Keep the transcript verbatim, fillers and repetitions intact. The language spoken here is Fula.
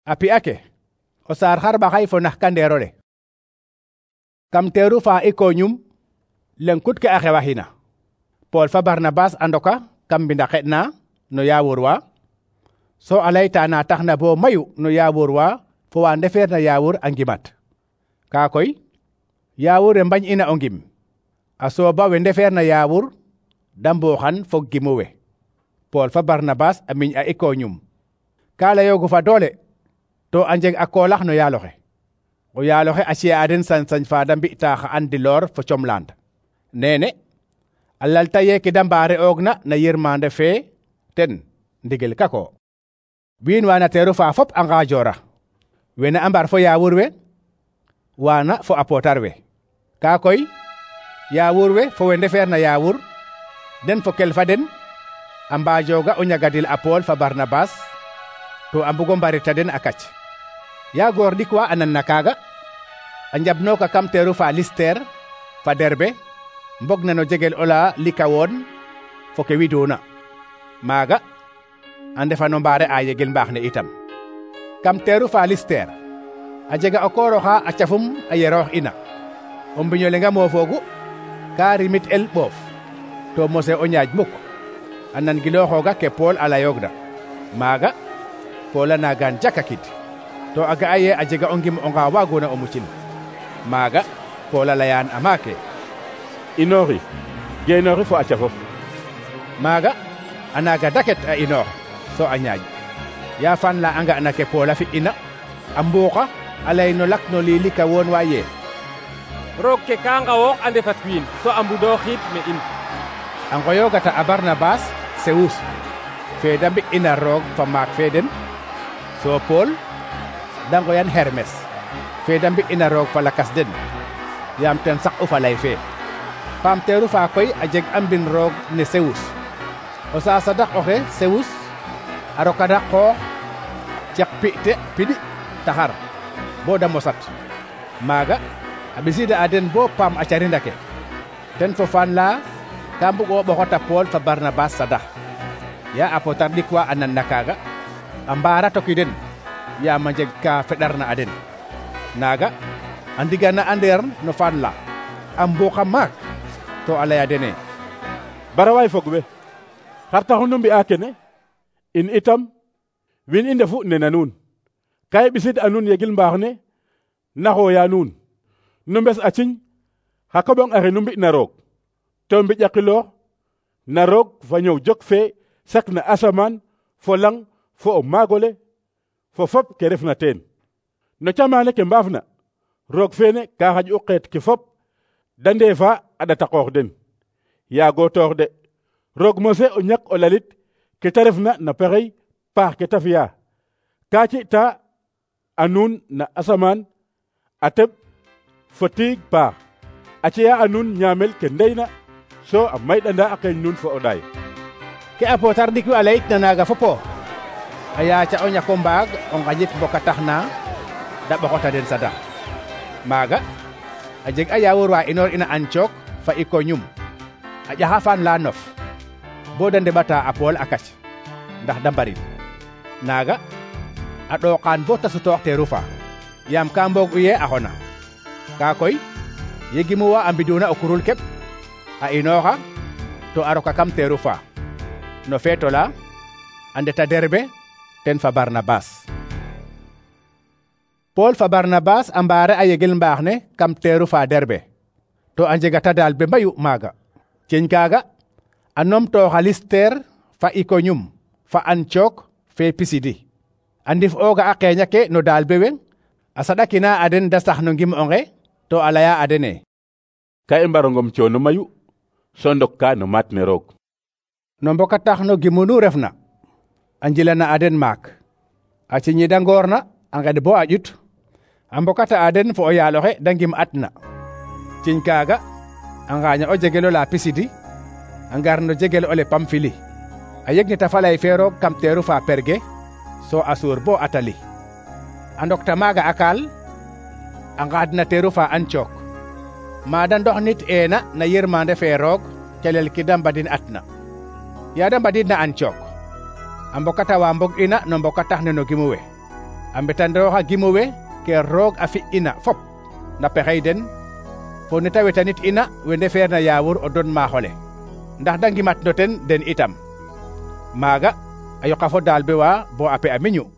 api ake o sar har ba hay fo nak kanderole kam teru fa Iconium lenkut ke axe waxina Paul fa Barnabas andoka kam binda xetna no yawur wa so alayta na taxna bo mayu no yawur wa fo wa ndefer na yawur angimat ka koy yawur e mbañ ina ongim aso ba we ndefer na yawur dambo xan fo gimuwe Paul fa Barnabas amiñ a Iconium kala yogu fa dole to anjeg akolax no yaloxe o yaloxe a ci'a den san sañ fa da mbi'ta xa andilor fo comland nene a lalta ye ke da mbaare ogna na yirmande fe ten ndigel kako wiin wana teru fa fop a ngajora wene a mbar fo yawur we wana fo apotar we ka koy yawur we fo we ndefer na yawur den fo kel fa den a mbajoga o ñagadil a Paul fa Barnabas to a mbugo mbarita den a kac ya goor ɗik wa anan na kaga a njabnoka kam teru fa Lister fa Derbe mbog na no jegel ola Likawon fo ke widuna maga a ndefa no mbaare a yegel mbaax ne itam kam teru fa Lister a jega o kooroxa a cafum a yeroox ina o mbiño lenga moofogu ka rimit el ɓoof to mose o ñaaj muk a nan gilooxooga ke Paul a layoogna maaga Paul a nagan jakakid to a ga'a ye a jega o ngim onga waagona o mucin maaga Paul a layaan a maake inooxi geenooxi fo a cafof maaga a naga daket a inoox so a ñaaj ya fan la a nga'na ke Paul a fi'ina a mbuuxa a lay no lak no liilika woon wa ye roog ke ka ngawoox a ndefat wiin so a mbudooxiid me in a ngoyoogata a Barnabas Sewus fe da mbi'ina roog fa maak fe den so Paul da ngoyan Hermes fe da mbi'ina roog fa lakas den yaam ten sak u fa lay fe paam teeru fa koy a jeg a mbin roog ne Sewus o sasadak oxe Sewus a rokada xoox cek pi'te piɗi taxar bo da mosat maaga a ɓisida a den bo paam a carinda ke ten fo fan la ka mbugo ɓoxota Paul fa Barnabas sadax ya apotar ɗik wa a nan na kaga a mbaara toki den yaam a jeg ka feɗarna a den naga a ndigana a ndeer no fan la a mbuuxa maak to a laya dene barawaay fog we xar taxu nu mbi'a kene in itam wiin i ndefu nena nuun ka i ɓisid a nuun yegil mbaax ne naxooya nuun nu mbes a ciñ xa koɓong axe nu mbi'na roog to mbiƴakiloox na roog fa ñëw jok fe sak na asamaan fo lang fo o maagole fo fop ke refna teen no camaane ke mbaafna roog feene ka xaƴ u qeet ke fop da ndeefa a ɗata qoox den yaago toox de roog mose o ñak o lalit ke ta refna na pexey paax ke ta fi'a ka ci'ta a nuun na asamaan a teɓ fo tiig paax a ci'a a nuun ñaamel ke ndeyna so a mayɗanda a qeeñ nuun fo o ɗaay ke apotar ɗik a layitna naga fopo a yaaca o ñako mbaag o ngaƴit boka taxna da ɓoxota den sadax maaga a jeg a yawur wa inoor ina Antioque fa Iconium a ƴaxa fan la nof bo da ndeɓata a Paul a kac ndax da mbarin naga a ɗooqaan bo ta sutoox teeru fa yaam ka mboog u ye a xona ka koy yegimu wa a mbiduna o kurul keɓ a inooxa to a roka kam teeru fa no feeto la a ndeta Derbe ten fa Barnabas Paul fa Barnabas a mbaare a yegel mbaax ne kam teeru fa Derbe to a njegata daal be mayu maaga ceñ kaaga a numtooxa Lister fa Iconium fa Antioque fe Pisidi a ndif ooga a qeeña ke no daal be weng a saɗakina a den da sax no ngim onge to a laya a dene ka i mbaro ngom coono mayu so ndok ka no maat ne roog no mboka tax no gimunu refna a njilana a den maak a ciñida ngoorna a nged bo a ƴut a mbokata a den fo o yaaloxe da ngim atna ciñ kaaga a ngaaña o jegelo la Pisidi a ngar no jegel ole Pamfili a yeg nita falay fe roog kam teeru fa Perge so a suur bo Atali a ndokta maaga a kaal a ngaadna teeru fa Antioque maada ndox nit eena na yirmande fe roog kelel ki da mbadin atna ya da mbadin na Antioque a mbokata wa mbog ina no mboka tax ne no gimu we a mbetandooxa gimuwe ke roog a fi ina fop na pexey den fo neta wetanit ina we ndefeerna yaawur o don maaxole ndax de ngimat no ten den itam maaga a yoqa fo daal be wa bo a pe a miñu